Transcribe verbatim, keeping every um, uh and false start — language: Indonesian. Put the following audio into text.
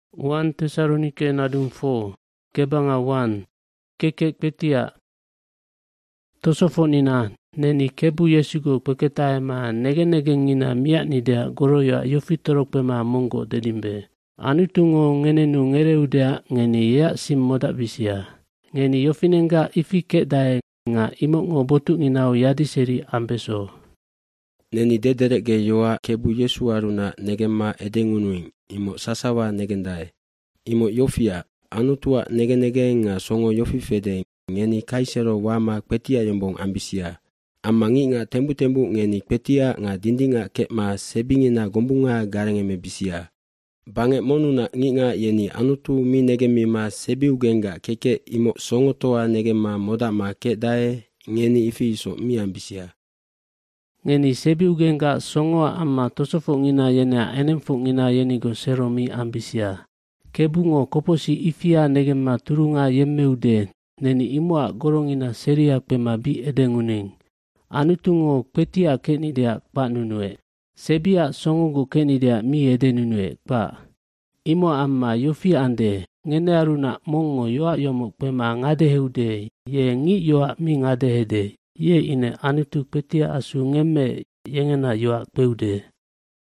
Wan Tesalonike nadung fo, kebanga wan, kekek petia. Tosofonina, neni kebu Yesugo peketaema nege-negengina miak nidea goroya yofitorok pema monggo dedimbe. Anutungo ngenenu ngereudea ngeni ya sim modak bisia. Ngeni yofinenga ifike dae nga imok ngo botuk nginau yadi seri ambeso. Neni dedereke yoa kebu Yesu aruna negema edengunuing imo sasawa negendae. Imo yofia anutua nege-nege nga songo yofi fede ngeni kaisero wama kpetia yombong ambisia. Amangi nga tembu-tembu ngeni kpetia nga dindinga kekma sebingina gombunga garengeme bisia. Bange monuna nginga yeni anutu mi negemima sebiugenga keke imo songo toa negema modama kedae ngeni ifi iso mi ambisia. Ngeni sebiugenga songoa amma tosofo ngina yena enemfo ngina yenigo seromi ambisia. Kebungo koposi ifia negema turunga yemmeude neni imua gorongina seria pema bi edenguning. Anutungo kpetia kenidea kpa nunue. Sebia songogo kenidea mi edenunue kpa. Imo amma yofi ande ngene aruna mongo yoa yomok pema ngadeheude ye ngi yoa mi ngadehede. Ye ine anutu kpetia asu ngeme yengena yoa kpeude.